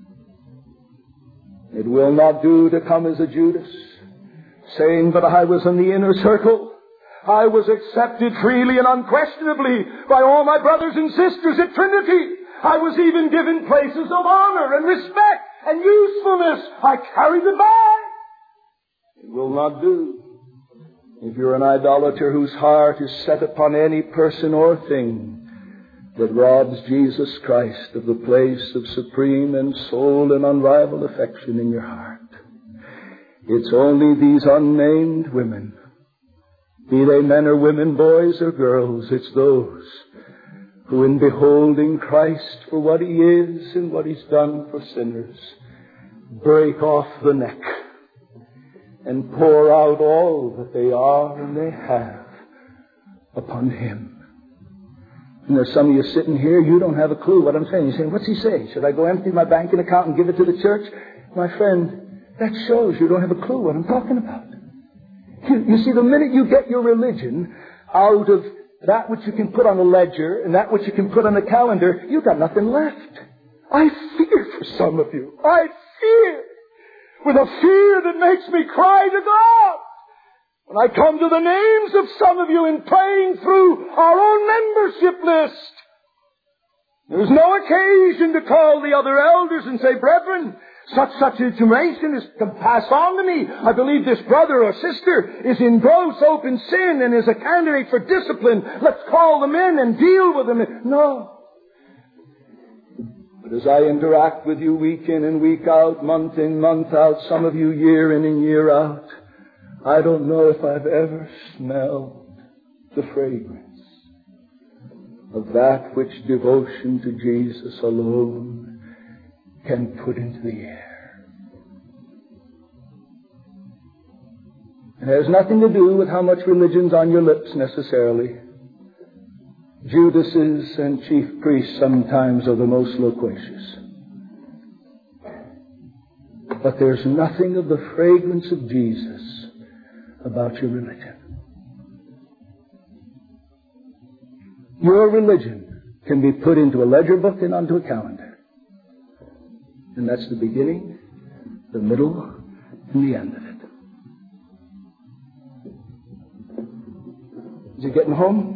It will not do to come as a Judas, saying, but I was in the inner circle. I was accepted freely and unquestionably by all my brothers and sisters at Trinity. I was even given places of honor and respect and usefulness. I carried the bag. It will not do. If you're an idolater whose heart is set upon any person or thing that robs Jesus Christ of the place of supreme and sole and unrivaled affection in your heart. It's only these unnamed women, be they men or women, boys or girls, it's those who, in beholding Christ for what He is and what He's done for sinners, break off the neck and pour out all that they are and they have upon Him. And there's some of you sitting here, you don't have a clue what I'm saying. You're saying, what's he saying? Should I go empty my banking account and give it to the church? My friend, that shows you don't have a clue what I'm talking about. You, you see, the minute you get your religion out of that which you can put on a ledger and that which you can put on a calendar, you've got nothing left. I fear for some of you. I fear. With a fear that makes me cry to God. When I come to the names of some of you in praying through our own membership list, there's no occasion to call the other elders and say, brethren, such such information is can pass on to me. I believe this brother or sister is in gross open sin and is a candidate for discipline. Let's call them in and deal with them. No. But as I interact with you week in and week out, month in, month out, some of you year in and year out, I don't know if I've ever smelled the fragrance of that which devotion to Jesus alone can put into the air. It has nothing to do with how much religion's on your lips necessarily. Judases and chief priests sometimes are the most loquacious. But there's nothing of the fragrance of Jesus about your religion. Your religion can be put into a ledger book and onto a calendar. And that's the beginning, the middle, and the end of it. Is you getting home?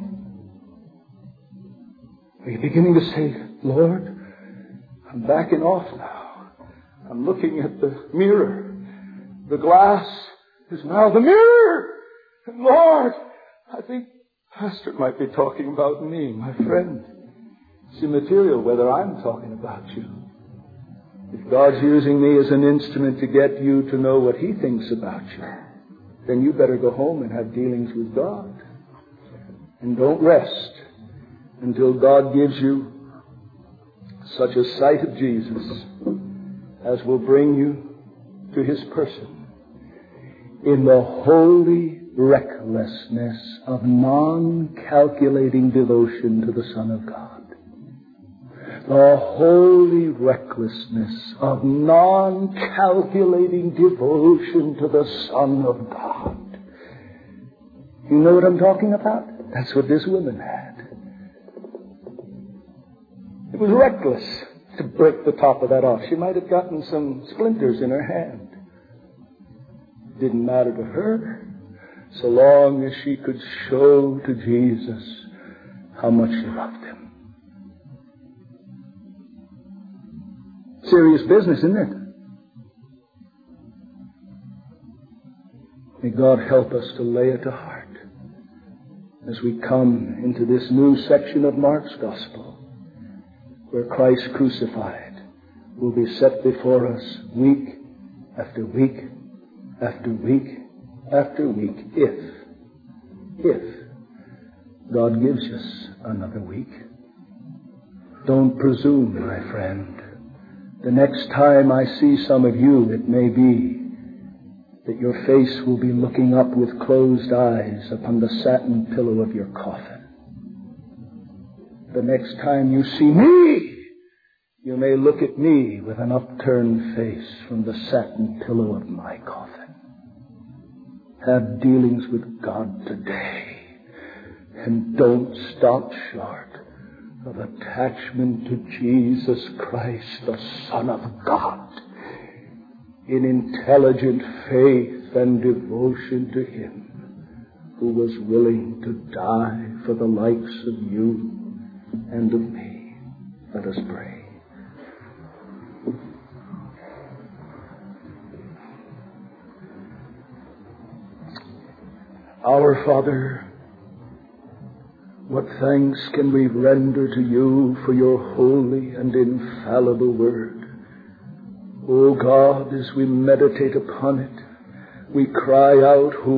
Are you beginning to say, Lord, I'm backing off now. I'm looking at the mirror. The glass is now the mirror. And Lord, I think Pastor might be talking about me, my friend. It's immaterial whether I'm talking about you. If God's using me as an instrument to get you to know what He thinks about you, then you better go home and have dealings with God. And don't rest until God gives you such a sight of Jesus as will bring you to His person in the holy recklessness of non-calculating devotion to the Son of God. The holy recklessness of non-calculating devotion to the Son of God. You know what I'm talking about? That's what this woman had. It was reckless to break the top of that off. She might have gotten some splinters in her hand. It didn't matter to her, so long as she could show to Jesus how much she loved Him. Serious business, isn't it? May God help us to lay it to heart as we come into this new section of Mark's Gospel, where Christ crucified will be set before us week after week after week after week, if, if God gives us another week. Don't presume, my friend. The next time I see some of you, it may be that your face will be looking up with closed eyes upon the satin pillow of your coffin. The next time you see me, you may look at me with an upturned face from the satin pillow of my coffin. Have dealings with God today, and don't stop short of attachment to Jesus Christ, the Son of God, in intelligent faith and devotion to Him who was willing to die for the likes of you and of me. Let us pray. Our Father, what thanks can we render to you for your holy and infallible word? O God, as we meditate upon it, we cry out,